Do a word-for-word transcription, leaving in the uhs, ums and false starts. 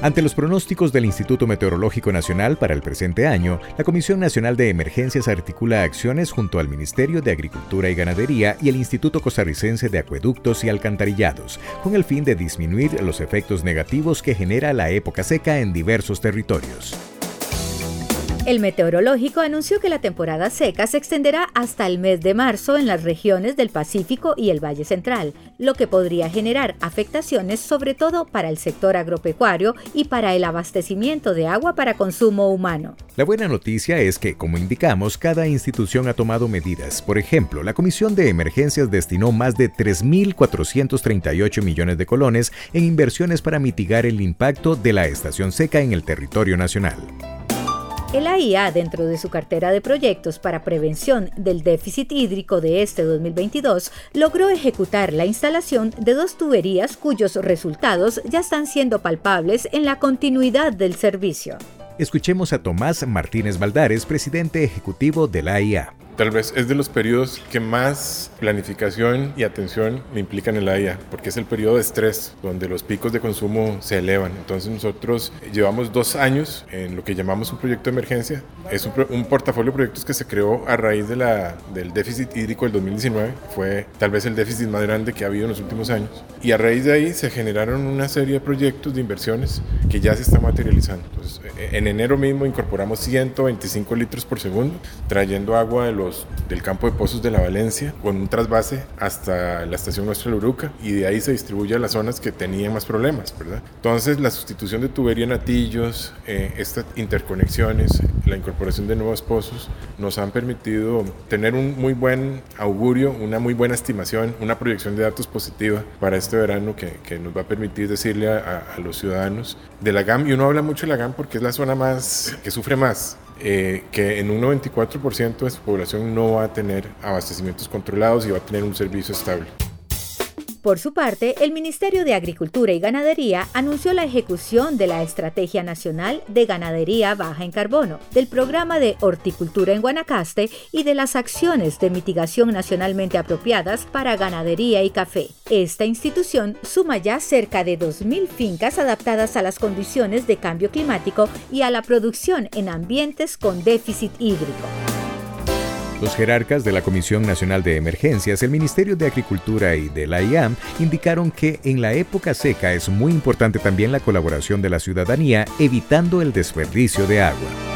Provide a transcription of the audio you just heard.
Ante los pronósticos del Instituto Meteorológico Nacional para el presente año, la Comisión Nacional de Emergencias articula acciones junto al Ministerio de Agricultura y Ganadería y el Instituto Costarricense de Acueductos y Alcantarillados, con el fin de disminuir los efectos negativos que genera la época seca en diversos territorios. El meteorológico anunció que la temporada seca se extenderá hasta el mes de marzo en las regiones del Pacífico y el Valle Central, lo que podría generar afectaciones sobre todo para el sector agropecuario y para el abastecimiento de agua para consumo humano. La buena noticia es que, como indicamos, cada institución ha tomado medidas. Por ejemplo, la Comisión de Emergencias destinó más de tres mil cuatrocientos treinta y ocho millones de colones en inversiones para mitigar el impacto de la estación seca en el territorio nacional. El A I A, dentro de su cartera de proyectos para prevención del déficit hídrico de este dos mil veintidós, logró ejecutar la instalación de dos tuberías cuyos resultados ya están siendo palpables en la continuidad del servicio. Escuchemos a Tomás Martínez Valdares, presidente ejecutivo de la A I A. Tal vez es de los periodos que más planificación y atención me implican en la I A, porque es el periodo de estrés, donde los picos de consumo se elevan. Entonces nosotros llevamos dos años en lo que llamamos un proyecto de emergencia. Es un, un portafolio de proyectos que se creó a raíz de la, del déficit hídrico del dos mil diecinueve. Fue tal vez el déficit más grande que ha habido en los últimos años. Y a raíz de ahí se generaron una serie de proyectos de inversiones que ya se están materializando. Entonces, en enero mismo incorporamos ciento veinticinco litros por segundo, trayendo agua de los del campo de pozos de la Valencia con un trasvase hasta la estación Nuestra Luruca, y de ahí se distribuye a las zonas que tenían más problemas, ¿verdad? Entonces la sustitución de tubería en Atillos, eh, estas interconexiones, la incorporación de nuevos pozos nos han permitido tener un muy buen augurio, una muy buena estimación, una proyección de datos positiva para este verano que, que nos va a permitir decirle a, a, a los ciudadanos de la G A M, y uno habla mucho de la G A M porque es la zona más que sufre más, Eh, que en un noventa y cuatro por ciento de su población no va a tener abastecimientos controlados y va a tener un servicio estable. Por su parte, el Ministerio de Agricultura y Ganadería anunció la ejecución de la Estrategia Nacional de Ganadería Baja en Carbono, del Programa de Horticultura en Guanacaste y de las acciones de mitigación nacionalmente apropiadas para ganadería y café. Esta institución suma ya cerca de dos mil fincas adaptadas a las condiciones de cambio climático y a la producción en ambientes con déficit hídrico. Los jerarcas de la Comisión Nacional de Emergencias, el Ministerio de Agricultura y de la I A M indicaron que en la época seca es muy importante también la colaboración de la ciudadanía, evitando el desperdicio de agua.